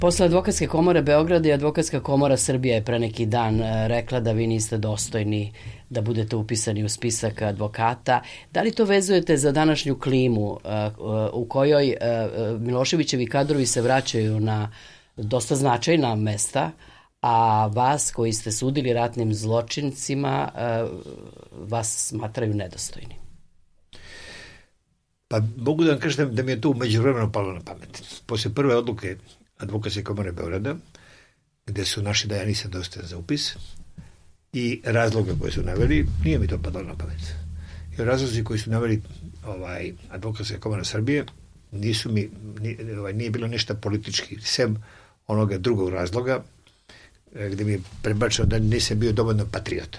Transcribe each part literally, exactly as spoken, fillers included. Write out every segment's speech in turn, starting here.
Posle Advokatske komore Beograda i Advokatska komora Srbije je pre neki dan rekla da vi niste dostojni da budete upisani u spisak advokata. Da li to vezujete za današnju klimu u kojoj Miloševićevi kadrovi se vraćaju na dosta značajna mesta, a vas koji ste sudili ratnim zločincima vas smatraju nedostojni? Pa mogu da vam kažem da mi je to umeđu vremenu palo na pamet. Posle prve odluke Advokatske komore Beograda, gde su naši da ja nisam dostojan za upis, i razloga koje su naveli, nije mi to padalo na pamet. I razlozi koji su naveli ovaj, Advokatska komora Srbije, nisu mi, nije, ovaj, nije bilo ništa politički, sem onoga drugog razloga, gde mi je prebačeno da nisam bio dovoljno patriota.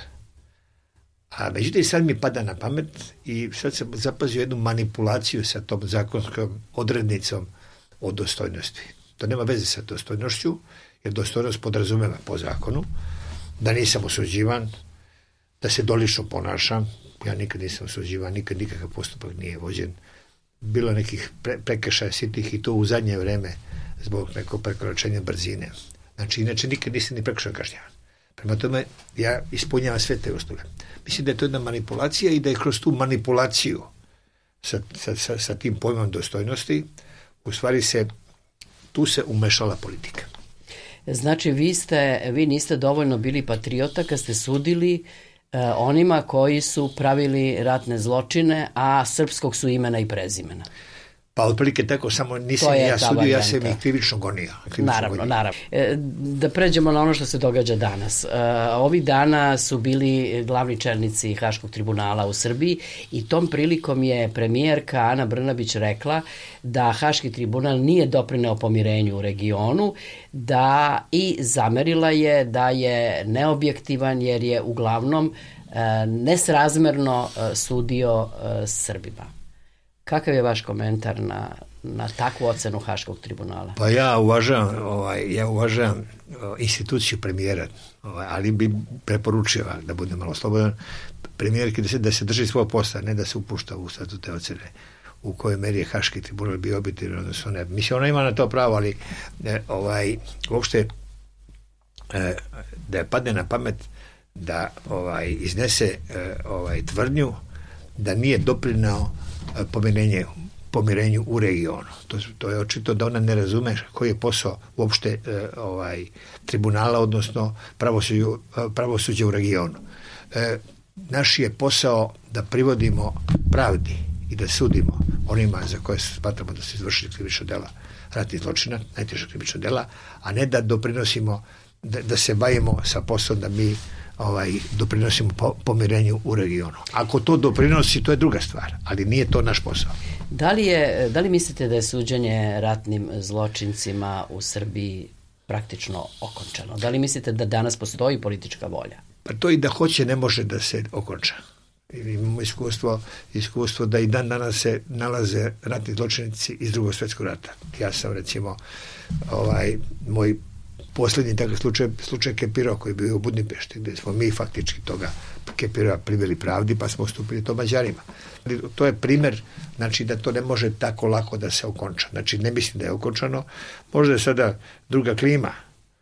A međutim, sad mi pada na pamet i sad sam zapazio jednu manipulaciju sa tom zakonskom odrednicom o dostojnosti. To nema veze sa dostojnošću, jer dostojnost podrazumeva po zakonu da nisam osuđivan, da se dolično ponašam. Ja nikad nisam osuđivan, nikad nikakav postupak nije vođen. Bilo nekih pre, prekršaja sitnih i to u zadnje vreme zbog nekog prekoračenja brzine. Znači, inače nikad nisam ni prekršajan kažnjavan. Prema tome, ja ispunjavam sve te uslove. Mislim da je to jedna manipulacija i da je kroz tu manipulaciju sa, sa, sa, sa tim pojmom dostojnosti u stvari se tu se umešala politika. Znači, vi, ste, vi niste dovoljno bili patriota kad ste sudili eh, onima koji su pravili ratne zločine, a srpskog su imena i prezimena. Pa otprilike tako, samo nisam ja sudio, ja sam ih krivično gonio. Krivično naravno, gonio. naravno. E, da pređemo na ono što se događa danas. E, ovih dana su bili glavni čelnici Haškog tribunala u Srbiji i tom prilikom je premijerka Ana Brnabić rekla da Haški tribunal nije doprineo pomirenju u regionu, da i zamerila je da je neobjektivan jer je uglavnom e, nesrazmerno e, sudio e, Srbima. Kakav je vaš komentar na, na takvu ocenu Haškog tribunala? Pa ja uvažavam, ovaj, ja uvažavam instituciju premijera, ovaj, ali bi preporučio, da bude malo slobodan, premijerki da se, da se drži svoj posla, ne da se upušta u sad te ocene u kojoj meri je Haški tribunal bio objektivan, odnosno ne. Mislim, ona ima na to pravo, ali ne, ovaj, uopšte e, da je padne na pamet da ovaj, iznese e, ovaj, tvrdnju da nije doprineo pomirenje, pomirenju u regionu. To, to je očito da ona ne razume koji je posao uopšte e, ovaj, tribunala, odnosno pravosuđe, pravosuđe u regionu. E, naš je posao da privodimo pravdi i da sudimo onima za koje smatramo da su izvršili krivična dela ratnih zločina, najteža krivična dela, a ne da doprinosimo, da, da se bavimo sa poslom da mi ovaj, doprinosimo po, pomirenju u regionu. Ako to doprinosi, to je druga stvar, ali nije to naš posao. Da li, je, da li mislite da je suđenje ratnim zločincima u Srbiji praktično okončano? Da li mislite da danas postoji politička volja? Pa to i da hoće ne može da se okonča. Imamo iskustvo, iskustvo da i dan danas se nalaze ratni zločinici iz Drugog svjetskog rata. Ja sam recimo ovaj, moj posljednji takav slučaj, slučaj Kepiro koji je bio u Budimpešti, gdje smo mi faktički toga Kepira priveli pravdi pa smo ustupili to Mađarima. To je primjer, znači da to ne može tako lako da se okonča. Znači ne mislim da je okončano. Možda je sada druga klima,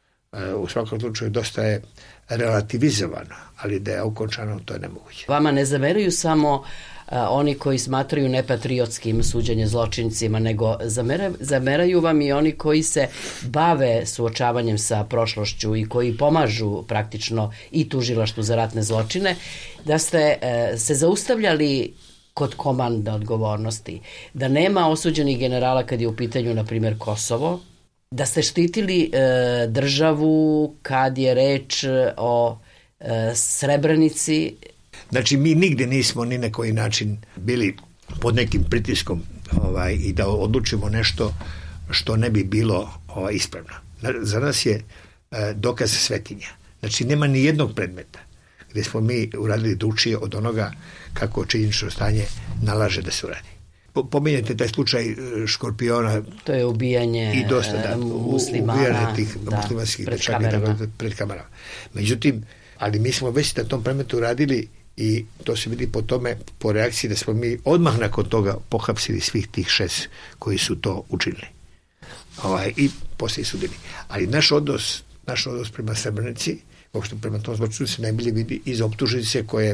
u svakom slučaju dosta je relativizovano, ali da je okončano, to je nemoguće. Vama ne zameraju samo a, oni koji smatraju nepatriotskim suđenje zločincima, nego zamera, zameraju vam i oni koji se bave suočavanjem sa prošlošću i koji pomažu praktično i tužilaštvu za ratne zločine, da ste e, se zaustavljali kod komanda odgovornosti, da nema osuđenih generala kad je u pitanju, na primjer, Kosovo, da ste štitili e, državu kad je reč o e, Srebrenici. Znači mi nigde nismo ni na koji način bili pod nekim pritiskom ovaj, i da odlučimo nešto što ne bi bilo ovaj, ispravno. Za nas je e, dokaz svetinja. Znači nema ni jednog predmeta gdje smo mi uradili drugčije od onoga kako činjenično stanje nalaže da se uradi. Pominjate taj slučaj Škorpiona. To je ubijanje i dosta, da, muslimana. Ubijanje tih da, muslimanskih pred dečaka kamerama. Pred kamerama. Međutim, ali mi smo već na tom predmetu radili i to se vidi po tome, po reakciji da smo mi odmah nakon toga pohapsili svih tih šest koji su to učinili. ovaj, i poslije sudili. Ali naš odnos, naš odnos prema Srebrenici, uopšte prema tom zločinu se najbolje vidi iz optužnice koje,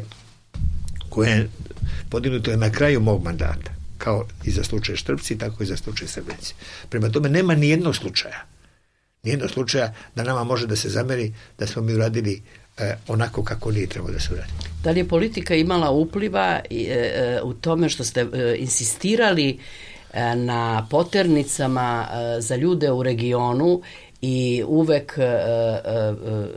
koje podignuto je na kraju mog mandata, kao i za slučaj Štrpci, tako i za slučaj Srebrenici. Prema tome nema ni jednog slučaja, ni jednog slučaja da nama može da se zameri da smo mi uradili eh, onako kako nije trebalo da se uradi. Da li je politika imala upliva e, u tome što ste e, insistirali e, na poternicama e, za ljude u regionu i uvek e, e, e,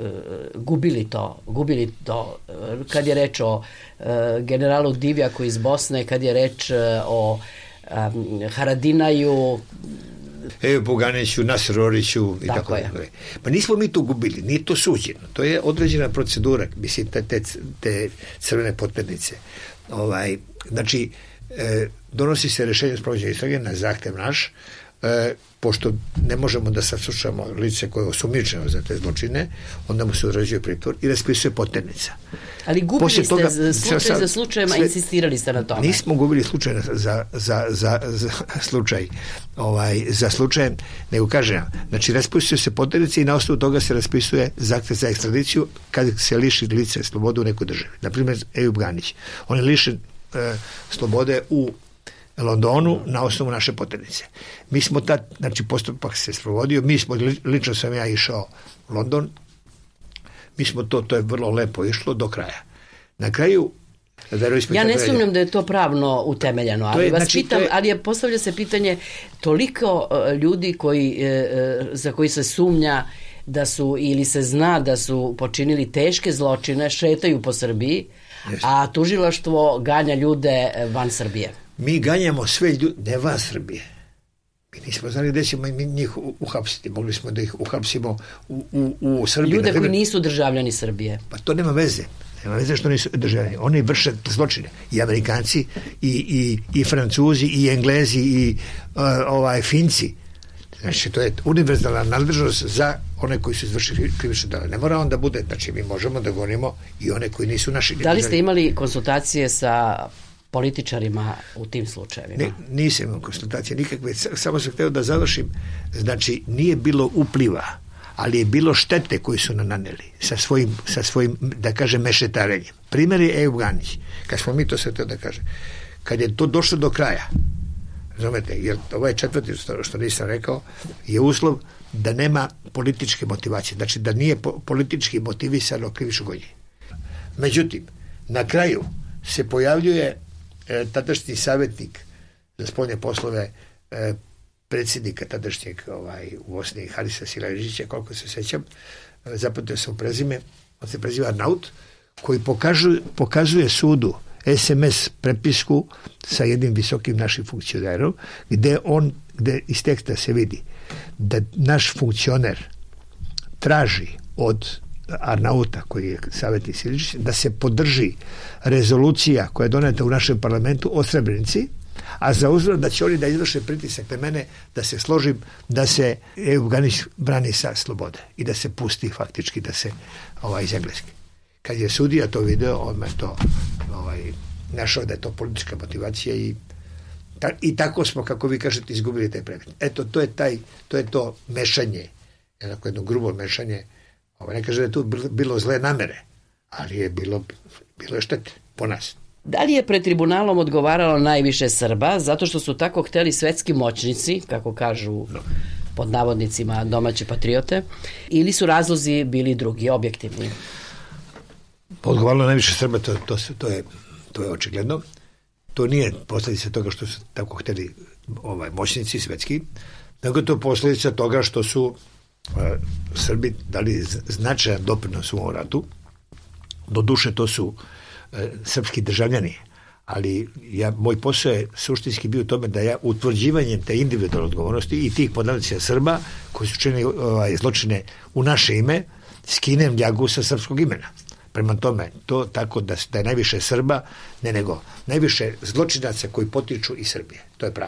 gubili to, gubili to kad je reč o e, generalu Divjaku iz Bosne, kad je reč e, o e, Haradinaju, Evo Buganiću, Nasir Oriću i tako, tako je. Pa nismo mi tu gubili, nije to suđeno. To je određena procedura, mislim, te, te, te crvene potprednice. Ovaj, znači, e, donosi se rešenje o sprovođenju istrage na zahtev naš, e, pošto ne možemo da saslušamo lice koje je osumnjičeno za te zločine, onda mu se određuje pritvor i raspisuje potprednica. Ali gubili Poslije ste toga, slučaj sa, za slučajem, a insistirali ste na tome. Nismo gubili slučaj za, za, za, za slučaj, ovaj, za slučajem, nego kažem, znači raspisuje se potprednica i na osnovu toga se raspisuje zahtev za ekstradiciju kad se liši lice slobode u nekoj državi. Naprimjer, Ejub Ganić. On je lišen e, slobode u Londonu na osnovu naše potrednice. Mi smo tad, znači postupak se sprovodio, mi smo, lično sam ja išao u London, mi smo to, to je vrlo lepo išlo do kraja. Na kraju, ja ne sumnjam da je to pravno utemeljeno, ali je, vas znači, pitam, je... ali je, postavlja se pitanje toliko uh, ljudi koji, uh, za koji se sumnja da su, ili se zna da su počinili teške zločine, šetaju po Srbiji, Jeste. A tužilaštvo ganja ljude van Srbije. Mi ganjamo sve ljude, ne van Srbije. Mi nismo znali da ćemo njih uhapsiti. Mogli smo da ih uhapsimo u, u, u Srbiji. Ljude koji nisu državljani Srbije. Pa to nema veze. Nema veze što nisu državljani. Oni vrše zločine. I Amerikanci, i, i, i Francuzi, i Englezi, i uh, ovaj, Finci. Znači, to je univerzalna nadležnost za one koji su izvršili krivične dela. Ne mora on da bude, znači mi možemo da gonimo i one koji nisu naši. Da li ste imali konsultacije sa političarima u tim slučajevima? Ne, nisam imao konsultacije nikakve, samo sam hteo da završim. Znači, nije bilo upliva, ali je bilo štete koji su naneli sa svojim, sa svojim da kažem, mešetarenjem. Primjer je Ejub Ganić. Kad smo mi to sve teo da kažem. Kad je to došlo do kraja, razumete, jer ovaj četvrti, što nisam rekao, je uslov da nema političke motivacije, znači da nije po, politički motivisano krivično gonjenje. Međutim, na kraju se pojavljuje e, tadašnji savjetnik za spoljne poslove e, predsjednika tadašnjeg ovaj, u Bosni, Harisa Silajdžića, koliko se sećam, e, zapamtio sam prezime, on se preziva Arnaut, koji pokažu, pokazuje sudu es em es prepisku sa jednim visokim našim funkcionerom, gde on, gde iz teksta se vidi da naš funkcioner traži od Arnauta, koji je savjetnik Silajdžić, da se podrži rezolucija koja je doneta u našem parlamentu o Srebrenici, a za uzvrat da će oni da izvrše pritisak na mene da se složim da se Ejub Ganić brani sa slobode i da se pusti faktički da se ovaj, iz Engleske. Kad je sudija to video, on me to ovaj, našao da je to politička motivacija i, ta, i tako smo, kako vi kažete, izgubili taj predmet. Eto, to je, taj, to, je to mešanje, jednako jedno grubo mešanje. Ovo ne kaže da je tu bilo zle namere, ali je bilo, bilo je štete po nas. Da li je pred tribunalom odgovaralo najviše Srba, zato što su tako hteli svetski moćnici, kako kažu no. pod navodnicima domaće patriote, ili su razlozi bili drugi, objektivni? Odgovaralo najviše Srba, to, to, to, je, to je očigledno. To nije posljedica toga što su tako hteli ovaj, moćnici svetski, nego to posljedica toga što su uh, Srbi dali značajan doprinos u ovom ratu. Doduše to su uh, srpski državljani, ali ja, moj posao je suštinski bio u tome da ja utvrđivanjem te individualne odgovornosti i tih podavnica Srba koji su činili ovaj, zločine u naše ime, skinem ljagu sa srpskog imena. Prema tome, to tako da, da je najviše Srba, ne nego najviše zločinaca koji potiču iz Srbije. To je pravo.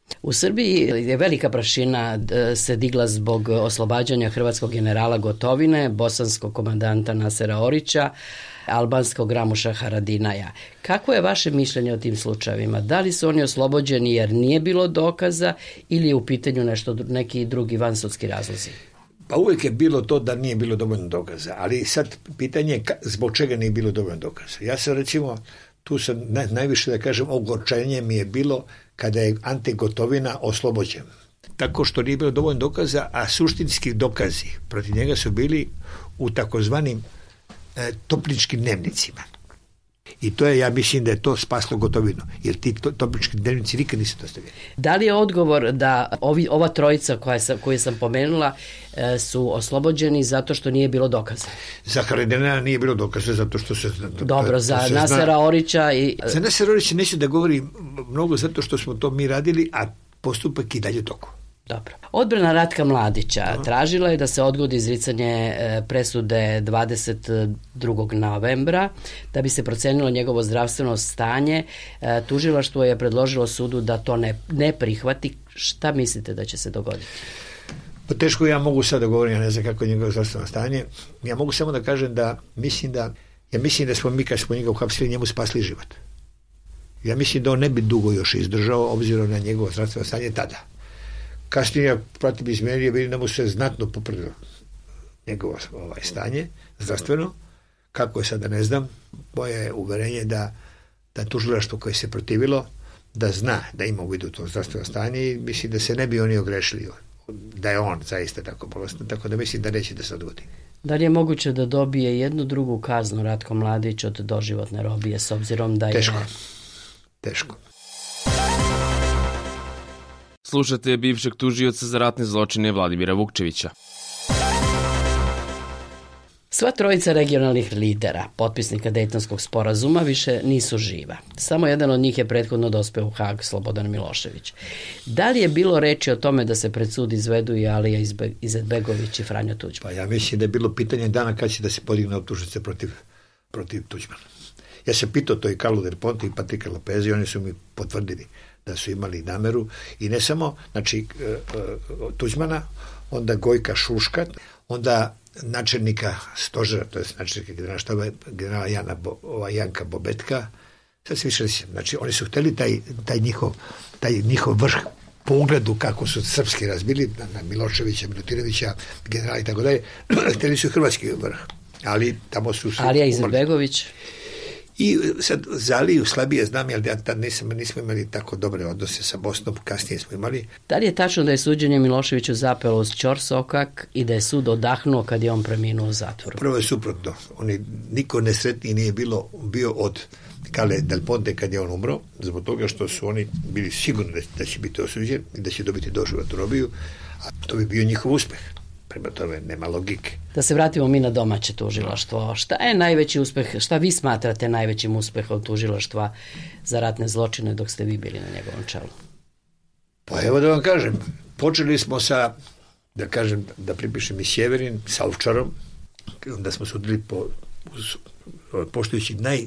U Srbiji je velika prašina se digla zbog oslobađanja hrvatskog generala Gotovine, bosanskog komandanta Nasera Orića, albanskog Ramuša Haradinaja. Kako je vaše mišljenje o tim slučajevima? Da li su oni oslobođeni jer nije bilo dokaza ili je u pitanju nešto, neki drugi vansudski razlozi? Pa uvijek je bilo to da nije bilo dovoljno dokaza, ali sad pitanje je zbog čega nije bilo dovoljno dokaza. Ja sam recimo, tu sam naj, najviše da kažem, ogorčenje mi je bilo kada je Ante Gotovina oslobođen. Tako što nije bilo dovoljno dokaza, a suštinski dokazi protiv njega su bili u takozvanim e, topničkim dnevnicima. I to je, ja mislim da je to spaslo Gotovinu, jer ti to, topnički dnevnici nikad nisu dostavljeni. Da li je odgovor da ovi, ova trojica koja sam, koju sam pomenula e, su oslobođeni zato što nije bilo dokaza? Za Haradinaja nije bilo dokaza zato što se... To, Dobro, to, za to Nasera zna. Orića i... Za Nasera Orića neću da govorim mnogo zato što smo to mi radili, a postupak i dalje toku. Dobro. Odbrana Ratka Mladića Aha. tražila je da se odgodi izricanje presude dvadeset drugog novembra da bi se procenilo njegovo zdravstveno stanje. Tužilaštvo je predložilo sudu da to ne, ne prihvati. Šta mislite da će se dogoditi? Pa teško ja mogu sad da govorim, ja ne znam kako je njegovo zdravstveno stanje. Ja mogu samo da kažem da mislim da ja mislim da smo mi kad smo njega uhapsili njemu spasli život. Ja mislim da on ne bi dugo još izdržao obzirom na njegovo zdravstveno stanje tada. Kasnije, ja pratim izmjerije, vidim da mu se znatno popravilo njegovo ovaj, stanje, zdravstveno. Kako je sada, ne znam. Moje je uverenje da, da tužilaštvo koje se protivilo, da zna da ima u vidu to zdravstveno stanje i mislim da se ne bi oni ogrešili, da je on zaista tako bolestan, tako da mislim da neće da se odgodi. Da li je moguće da dobije jednu drugu kaznu Ratko Mladić od doživotne robije, s obzirom da je... Teško. Teško. Slušate bivšeg tužioca za ratne zločine Vladimira Vukčevića. Sva trojica regionalnih lidera, potpisnika Dejtonskog sporazuma, više nisu živa. Samo jedan od njih je prethodno dospeo u Hag, Slobodan Milošević. Da li je bilo reči o tome da se pred sud izvedu i Alija Izetbegović i Franjo Tuđman? Pa ja mislim da je bilo pitanje dana kad će da se podigne optužnice protiv, protiv Tuđmana. Ja sam pitao to i Carlo Del Ponte i Patrika Lopeza i oni su mi potvrdili da su imali nameru i ne samo, znači, Tuđmana, onda Gojka Šuška, onda načelnika stožera, to je načelnika generala štaba, generala Jana Bo, ova Janka Bobetka, sad se više resim, znači oni su hteli taj, taj, njihov, taj njihov vrh po ugledu kako su srpski razbili, na, na Miloševića, Milutinovića, generala i tako dalje, hteli su hrvatski vrh, ali tamo su... Alija Izetbegović... I sad za Aliju slabije znam, jer ja tad nisam, nismo imali tako dobre odnose sa Bosnom, kasnije smo imali. Da li je tačno da je suđenje Miloševiću zapelo uz ćorsokak i da je sud odahnuo kad je on preminuo u zatvoru? Prvo je suprotno. Oni, niko nesretniji nije bilo, bio od Carlo Del Ponte kad je on umro, zbog toga što su oni bili sigurni da, da će biti osuđen i da će dobiti doživotnu robiju, a to bi bio njihov uspeh. Prema tome nema logike. Da se vratimo mi na domaće tužilaštvo. Šta je najveći uspeh, šta vi smatrate najvećim uspehom tužilaštva za ratne zločine dok ste vi bili na njegovom čelu? Pa evo da vam kažem, počeli smo sa, da kažem, da pripišem i Sjeverin, sa Ovčarom, onda smo sudili po, poštujući naj,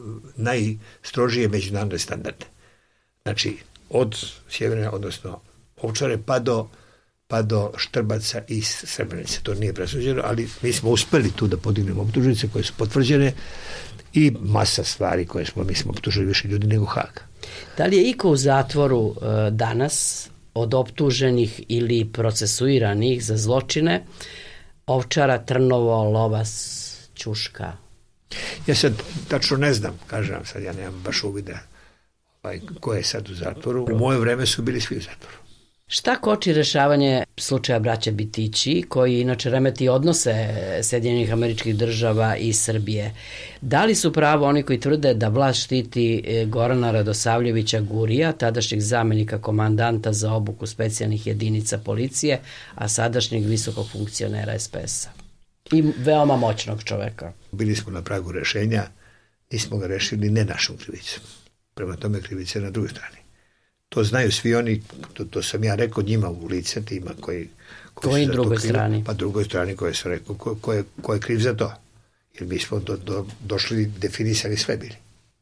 najstrožije međunarodne standarde. Znači, od Sjeverina, odnosno Ovčare, pa do pa do Štrbaca i Srebrenice. To nije presuđeno, ali mi smo uspeli tu da podignemo optužnice koje su potvrđene i masa stvari koje smo, mi smo optužili više ljudi nego Hag. Da li je iko u zatvoru e, danas od optuženih ili procesuiranih za zločine Ovčara, Trnovo, Lovas, Ćuška? Ja sad tačno ne znam, kažem vam sad, ja nemam baš uvida ovaj, ko je sad u zatvoru. U moje vreme su bili svi u zatvoru. Šta koči rešavanje slučaja braće Bitići, koji inače remeti odnose Sjedinjenih Američkih Država i Srbije? Da li su pravo oni koji tvrde da vlast štiti Gorana Radosavljevića Gurija, tadašnjeg zamenika komandanta za obuku specijalnih jedinica policije, a sadašnjeg visokog funkcionera es pe es a? I veoma moćnog čoveka. Bili smo na pragu rešenja, nismo ga rešili ne našom krivicom. Prema tome krivica je na drugoj strani. To znaju svi oni, to, to sam ja rekao njima u lice, tima koji... Koji drugoj krivi, strani? Pa drugoj strani koje sam rekao, ko, ko, je, ko je kriv za to. Jer mi smo do, do, došli, definisali sve bili.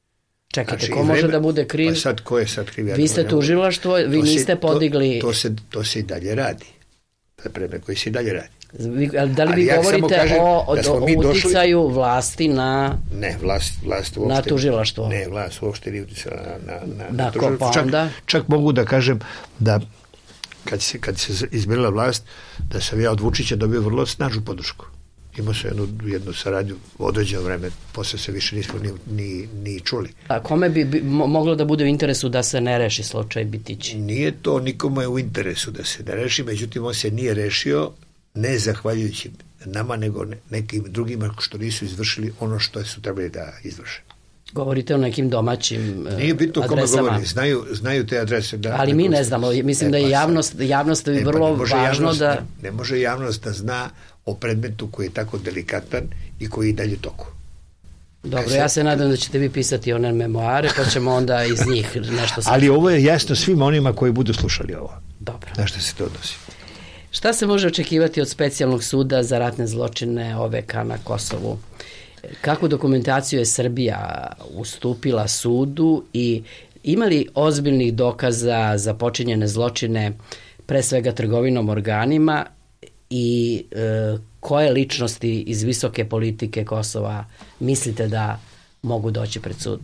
Čekajte, Znači, ko može da bude kriv? Pa sad, ko je sad kriv? Ja Vi ste tužilaštvo, vi to niste se, podigli... To, to, se, to se i dalje radi. To je predmet koji se i dalje radi. Vi, da li vi ja govorite kažem o, o, o uticaju došli... vlasti na, ne, vlast, vlast uopšte, na tužilaštvo? Ne, vlast uopšte nije uticala na, na, na, na, na tužilaštvo. Čak, čak mogu da kažem da kad se, kad se izbirala vlast, da sam ja od Vučića dobio vrlo snažnu podršku. Imao sam jednu, jednu saradnju u određeno vreme, posle se više nismo ni, ni, ni čuli. A kome bi, bi moglo da bude u interesu da se ne reši slučaj Bitići? Nije to nikome u interesu da se ne reši, međutim on se nije rešio ne zahvaljujući nama, nego nekim drugima što nisu izvršili ono što su trebali da izvrše. Govorite o nekim domaćim adresama. Nije bitno kome govori, znaju, znaju te adrese. Da, ali mi ne znamo, mislim e, da je javnost, javnost je vrlo pa važno javnost, da... Ne, ne može javnost da zna o predmetu koji je tako delikatan i koji je dalje toku. Dobro, se... ja se nadam da ćete vi pisati one memoare, pa ćemo onda iz njih nešto... Ali ovo je jasno svima onima koji budu slušali ovo. Dobro. Na što se to odnosi? Šta se može očekivati od specijalnog suda za ratne zločine O V K na Kosovu? Kakvu dokumentaciju je Srbija ustupila sudu i ima li ozbiljnih dokaza za počinjene zločine, pre svega trgovinom organima, i e, koje ličnosti iz visoke politike Kosova mislite da mogu doći pred sud?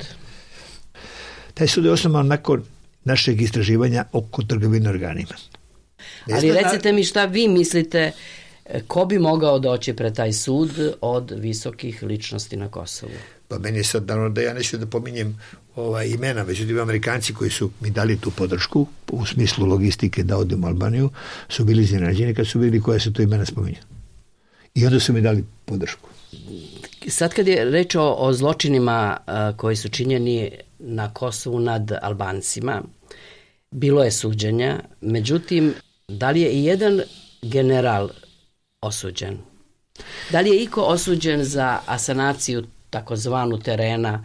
Taj sud je osnovan nakon našeg istraživanja oko trgovine organima. Ali recite mi šta vi mislite, ko bi mogao doći pred taj sud od visokih ličnosti na Kosovu? Pa meni je sad dano da ja neću da pominjem ovaj, imena, međutim Amerikanci koji su mi dali tu podršku u smislu logistike da odem u Albaniju su bili iznenađeni kad su vidjeli koja se to imena spominja. I onda su mi dali podršku. Sad kad je reč o, o zločinima a, koji su činjeni na Kosovu nad Albancima, bilo je suđenja, međutim, da li je i jedan general osuđen? Da li je iko osuđen za asanaciju takozvanu terena,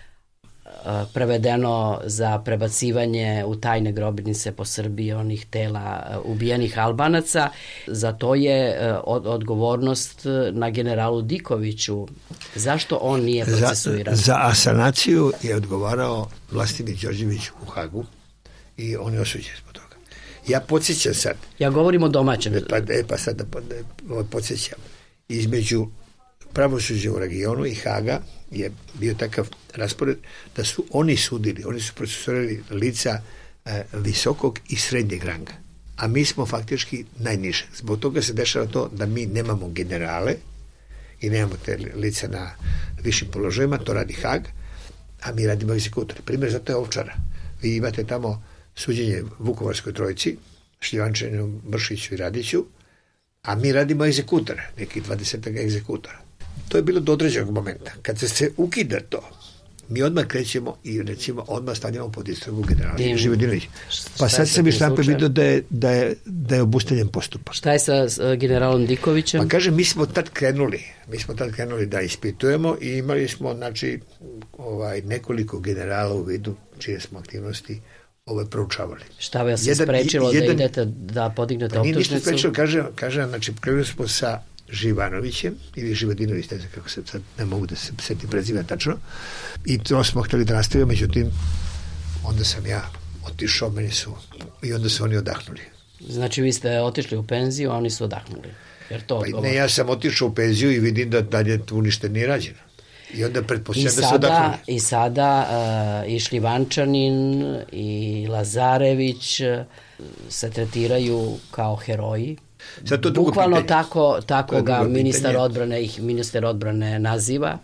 prevedeno za prebacivanje u tajne grobnice po Srbiji onih tela ubijenih Albanaca? Za to je od, odgovornost na generalu Dikoviću. Zašto on nije procesuiran? Za, za asanaciju je odgovarao Vlastimir Đorđević u Hagu i on je osuđen zbog toga. Ja podsjećam sad. Ja govorim o domaćem. Pa, e, pa sad da podsjećam. Između pravosuđa u regionu i Haga je bio takav raspored da su oni sudili, oni su procesuirali lica e, visokog i srednjeg ranga. A mi smo faktički najniže. Zbog toga se dešava to da mi nemamo generale i nemamo te lica na višim položajima, to radi Hag, a mi radimo egzekutore. Primjer za to je Ovčara. Vi imate tamo suđenje Vukovarskoj trojici, Šljivančaninu, Bršiću i Radiću, a mi radimo egzekutore, nekih dvadesetak egzekutora. To je bilo do određenog momenta. Kad se, se ukida to, mi odmah krećemo i recimo odmah stavljamo pod istragu generala Živodinović. Pa sad sam još napred vidio da je, da, je, da je obustavljen postupak. Šta je sa uh, generalom Dikovićem? Pa kažem, mi smo tad krenuli, mi smo tad krenuli da ispitujemo i imali smo, znači, ovaj, nekoliko generala u vidu čije smo aktivnosti ove proučavali. Šta vas je sprečilo jedan, da idete da podignete pa optužnicu? Nije ništa sprečilo, kažem, kažem, znači, krenuli smo sa Živanovićem ili Živodinović, ne znam kako se sad ne mogu da se setim preziva tačno, i to smo htjeli da nastavimo, međutim onda sam ja otišao, meni su i onda su oni odahnuli. Znači vi ste otišli u penziju, a oni su odahnuli. Jer to pa ne, ja sam otišao u penziju i vidim da dalje tu ništa nije rađeno. I onda pretpostavljam da su odahnuli. I sada uh, i Šljivančanin i Lazarević uh, se tretiraju kao heroji. Bukvalno pitanje. tako, tako ga ministar pitanje. odbrane ih ministar odbrane naziva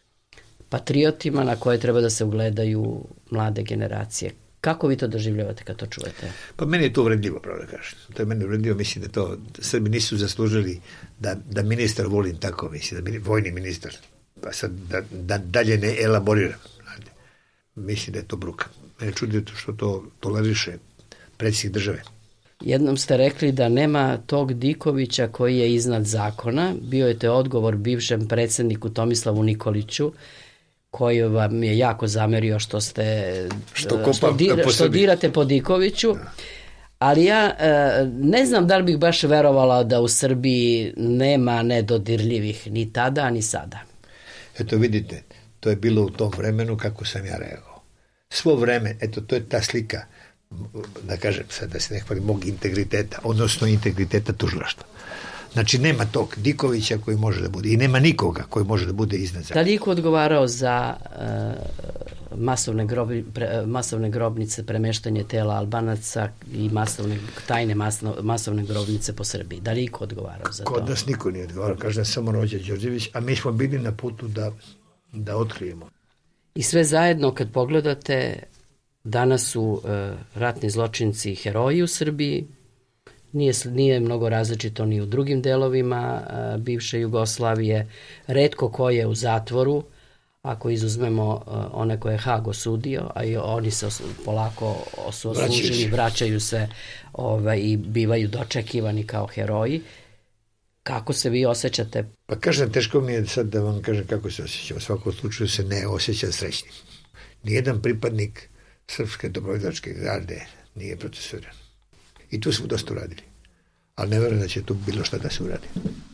patriotima na koje treba da se ugledaju mlade generacije. Kako vi to doživljavate kad to čujete? Pa meni je to uvredljivo, pravo da kažem. To je meni uvredljivo, mislim da to Srbi nisu zaslužili da, da ministar volim tako, mislim, da vojni ministar, pa sad da, da dalje ne elaboriram. Mislim da je to bruka. Mene čudi što to toleriše predsjednik države. Jednom ste rekli da nema tog Dikovića koji je iznad zakona. Bio je te odgovor bivšem predsjedniku Tomislavu Nikoliću, koji vam je jako zamerio što ste što, kopa, što, dir, što dirate po Dikoviću. Da. Ali ja ne znam da li bih baš verovala da u Srbiji nema nedodirljivih ni tada ni sada. Eto vidite, to je bilo u tom vremenu kako sam ja reagovao. svo vreme, eto, to je ta slika, da kažem sad, da se ne hvali, mog integriteta, odnosno integriteta tužilaštva. Znači, nema tog Dikovića koji može da bude, i nema nikoga koji može da bude iznad zakona. Da li je iko odgovarao za uh, masovne, grobi, pre, masovne grobnice, premeštanje tela Albanaca i masovne, tajne masno, masovne grobnice po Srbiji? Da li je iko odgovarao za Kod to? Kod nas niko nije odgovarao, kaže samo Rođa Đorđević, a mi smo bili na putu da, da otkrijemo. I sve zajedno, kad pogledate, danas su uh, ratni zločinci heroji u Srbiji. Nije, nije mnogo različito ni u drugim delovima uh, bivše Jugoslavije. Retko ko je u zatvoru, ako izuzmemo uh, one koje je Hag osudio, a i oni se os, polako su osuđeni, vraćaju se ovaj, i bivaju dočekivani kao heroji. Kako se vi osjećate? Pa kažem, teško mi je sad da vam kažem kako se osjećam. U svakom slučaju se ne osjeća srećnim. Nijedan pripadnik Srpske dobrovoljačke garde nije procesuiran. I tu smo dosta uradili. Ali ne verujem da će tu bilo šta da se uradi.